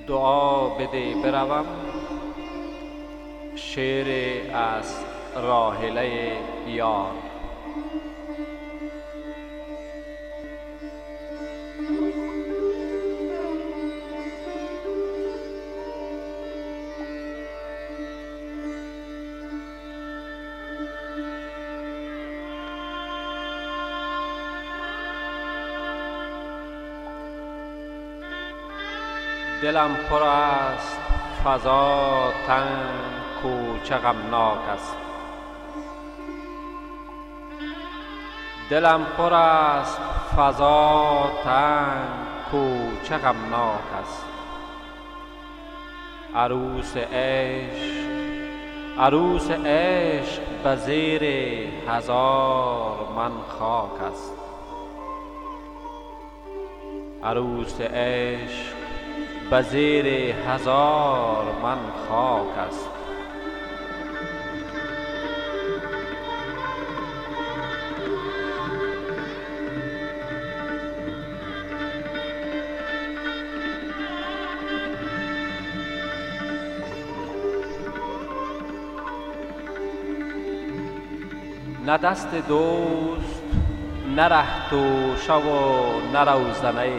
دعا بده بروم، شعر از راحله یار. دلم پر است فضا تنگ کوچه غمناک است. دلم پر است فضا تنگ کوچه غمناک است. عروس عشق به زیر هزار من خاک است. عروس عشق به زیر هزار من خاک است. نه دست دوست نه ره توشه و نه روزنه،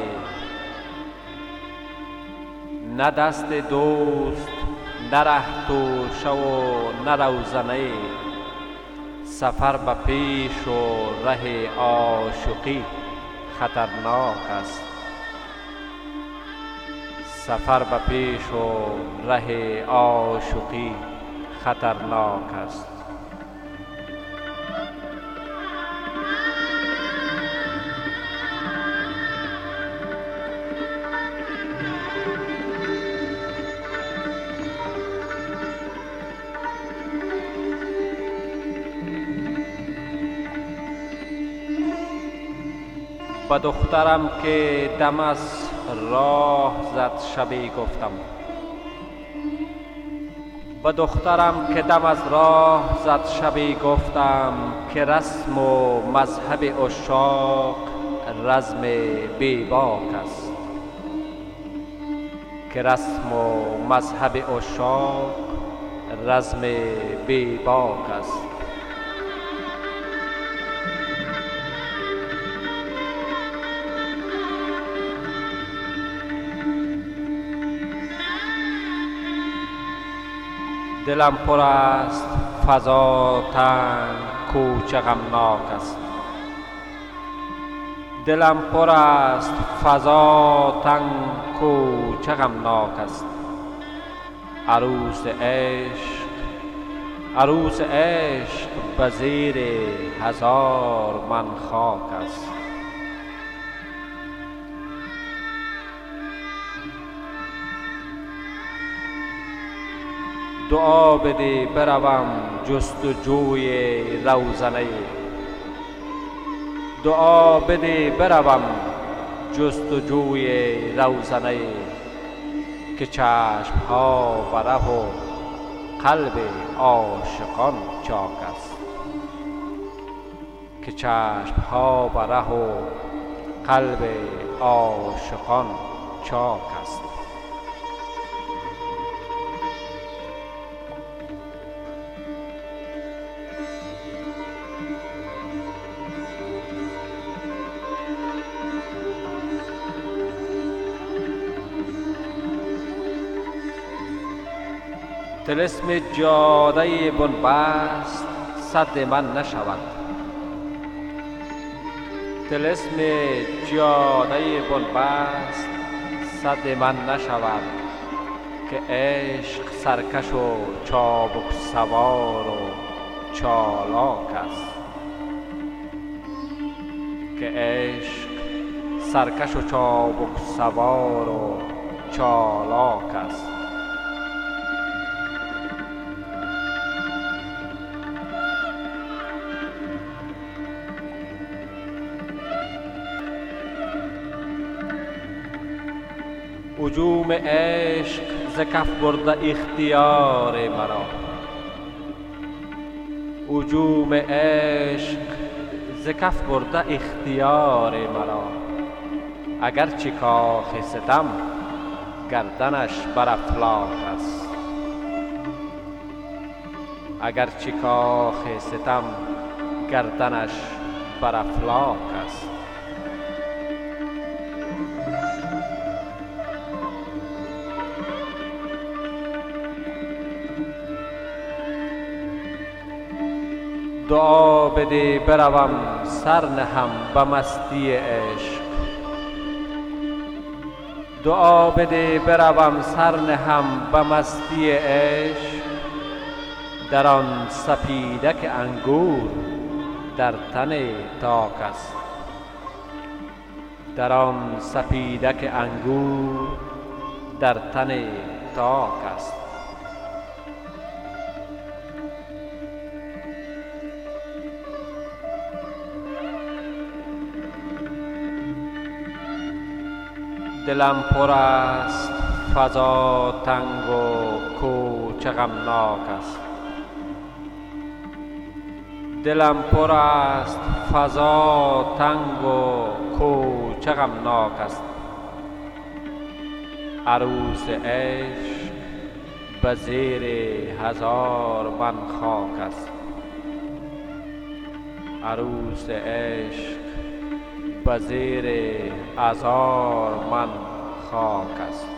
نه دست دوست نه ره توشه و نه روزنه. سفر به پیش و ره عاشقی خطرناک است. سفر به پیش و ره عاشقی خطرناک است. به دخترم که دم از راه زد شبی گفتم، به دخترم که دم از راه زد شبی گفتم، که رسم و مذهب عشاق رزم بیباک است. که رسم و مذهب عشاق رزم بیباک است. دلم پر است فضا تنگ کوچه غمناک است. دلم پر است فضا تنگ کوچه غمناک است. عروس عشق به زیر هزار من خاک است. دعا بده بروم جستجوی روزنه. دعا بده بروم جستجوی روزنه، که چشم‌ها به ره و قلب عاشقان چاک است. که چشم‌ها به ره و قلب عاشقان چاک است. طلسم جاده بنبست سد من نشود. طلسم جاده بنبست سد من نشود، که عشق سرکش و چابک سوار و چالاک است. که عشق سرکش و چابک سوار و چالاک است. هجوم عشق ز کف برده اختیار مرا. هجوم عشق ز کف برده اختیار مرا. اگرچه کاخ ستم گردنش بر افلاک است. اگرچه کاخ ستم گردنش بر افلاک است. دعا بده بروم سر نهم به مستی عشق. دعا بده بروم سر نهم به مستی عشق. در آن سپیدک انگور در تن تاک است. در آن سپیدک انگور در تن تاک است. دلم پر است فضا تنگ و کوچ غمناک است. دلم پر است فضا تنگ و کوچ غمناک است. عروس عشق به زیر 1000 من خاک است. عروس عشق به زیر 1000 من خاک است.